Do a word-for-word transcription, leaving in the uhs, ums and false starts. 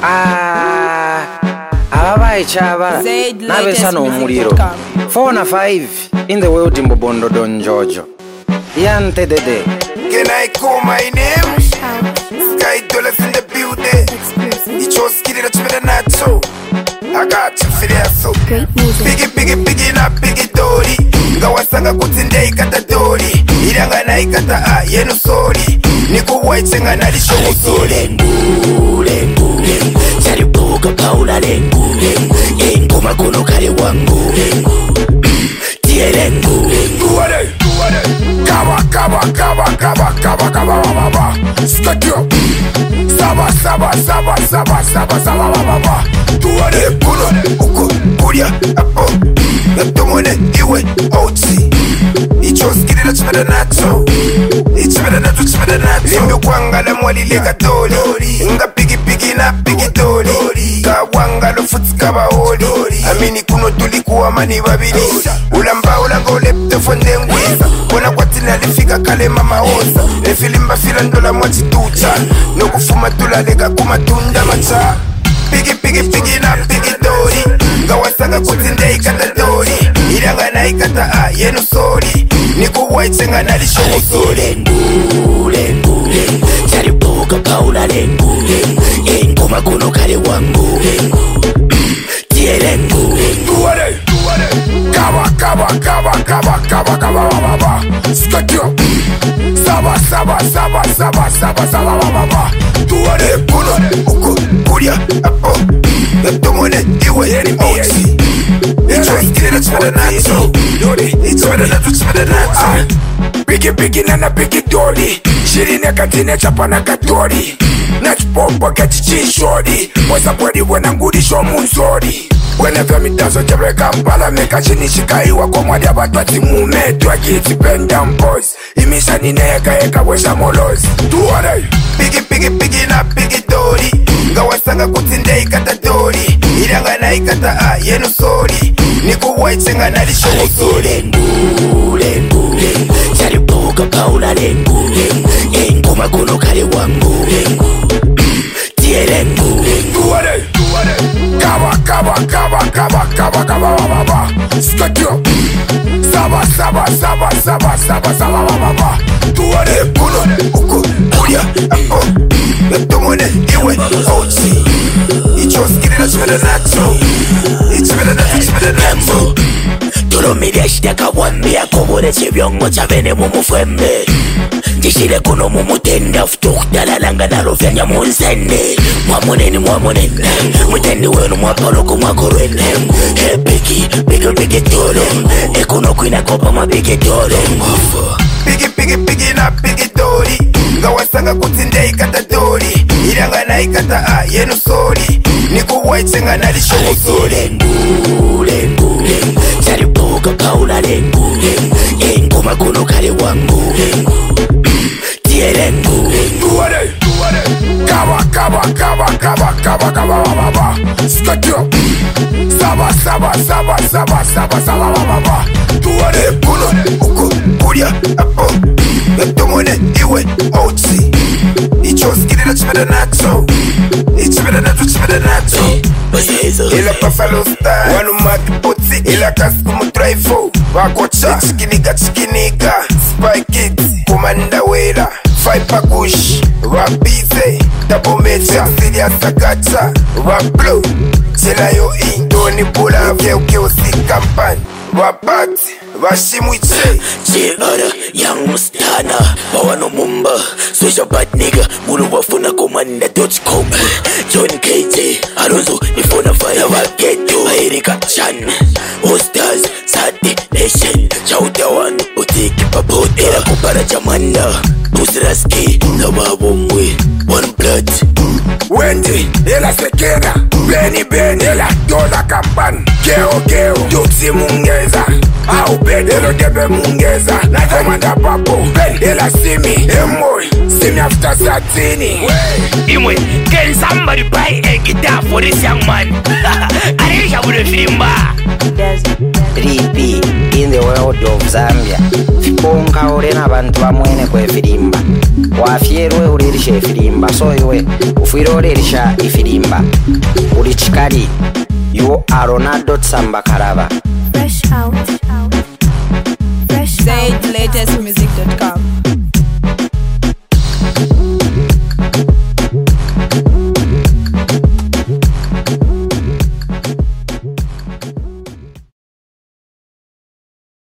Ah, ababaye chabara nabesa n'omuliro four na five in the world in Bobondo Don Jojo Yante Dede. Can I call my name? Sky Dollars in the building. You chose Kitty that's better not so. I got you for that so. Biggie, biggie, biggie, not biggie Dory. Gawasanga kutinde ikata Dory. Iranga na ikata a yenu sorry. Niku white senga na lisho usori. Lengu, lengu, Charibuka paula lengu. Engu makuno kare wangu. Tie lengu. Tuwale, tuwale. Kaba, kaba, kaba, kaba, kaba, kaba, kaba. Skatio. Saba, saba, saba, saba, saba, saba, saba. Tuwale, kuno, uku, kuria, apo. Natumone, iwe, oti. Icho skiri na chimada nacho. Ichimada nacho, chimada nacho. Limbi kwanga la mwali lega doli. Nga pigi pigi na pigi doli. Kawanga lo futi kaba oli. Amini kuno tulikuwa mani babili. Ulamba ulanga ulepte fonde ngwiza. Kona kwa tina lifika kale mama oza. Nefilimba fila ndola mwachi tucha. Nokufuma tula lega kumatunda macha. Pigi pigi pigi na pigi doli. Gawasanga kutinde ikata doli. Iranga na ikata a yenu sori. Niku white senga na lisho usori. Lengu, lengu, Charibuka paula lengu. Engu makuno kare wangu. Tie lengu. Tuwale, tuwale. Kaba, kaba, kaba, kaba, kaba, kaba, kaba. Skatio. Saba, saba, saba, saba, saba, saba, saba. Tuwale, kuno, uku, kuria, apo. Natumone, iwe, oti. Icho skiri na chimada nacho. Icho mada nacho, chimada nacho. Bigi bigi nana bigi doli. Shirine katine chapana katori. Nachipopa kachichi shori. Wasa bwadi wana ngudisho munzori. Whenever me dance on Jabra Kampala, make a chini shikaiwa kwa mwadi abatwati mume. Twa kiti pendam boys. Imisha nineka eka wesha molos. Tuwale. Bigi bigi bigi na bigi doli. Gawasanga kutinde ikata doli. Iranga na ikata a yenu sori. Niku white senga na lisho usori. Lengu, lengu, Charibuka paula lengu. Engu makuno kare wangu. Tie lengu. Tuwale, tuwale. Kaba, kaba, kaba, kaba, kaba, kaba, kaba. Skatio. Saba, saba, saba, saba, saba, saba, saba. Tuwale, kuno, uku, kuria, apo. Natumone, iwe, oti. Icho skiri na chimada nacho. Ichimada nacho, chimada nacho. Tulumile shiteka wambia kubure chivyongo chavene mumufwembe. Ndishile kuno mumutende futukdalalanga narufyanya munzende. Mwamuneni mwamuneni mutende wenu mwapaloku mwakorwene. He bigi bigi bigi tolo ekuno kwina kopa mabigi tolo. Bigi bigi bigi na bigi doli. Gawasanga kutinde ikata doli. Iranga na ikata a yenu sori. Niku white senga na lisho usori. Lengu, lengu, Charibuka paula lengu. Engu makuno kare wangu. Tie lengu. Tuwale, tuwale. Kaba, kaba, kaba, kaba, kaba, kaba, kaba. Skatio. Saba, saba, saba, saba, saba, saba, saba. Tuwale, kuno, uku, kuria, apo. Natumone, iwe, oti. Icho skiri na chimada nacho. Ichimada nacho, chimada nacho. Ila Buffalo style. Wanu maki poti. Ila kasku mutraifo. Wakocha. Chikiniga, chikiniga. Spy Kids. Kumanda wela. Five pakush. Rap bize. Double mecha. Silia sagacha. Rap blue. Chela yo in. Doni bula. Keo keo si kampan. Rap bat. Vashimwiche. Chigara, young mustana. Bawano mumba. Swisha bad nigga. Mulu wafuna komanda dot com. John K J. Alonso. Nifuna fire waketo. Erika Chan. Ostars. Sati Nation. Chauta one. Utiki papo. Era kupara jamanda. Busraski. Zawabomwe. One blood. Wendy. Ela sekera. Benny Ben. Ela dola kampan. Keo keo. Tuksi mungeza. Au bed. Elo debe mungeza. Na komanda papo. Ben. Ela simi. Emoy. Simi after satini. Imwe, can somebody buy a guitar for this young man? Arisha would have three P in the world of Zambia. Ponka orena abantu bamwene kwe filimba. wafyerwe ulirisha ifirimba so iwe ufwire ulirisha ifirimba uli chikali you are Ronaldo Tsamba Karaba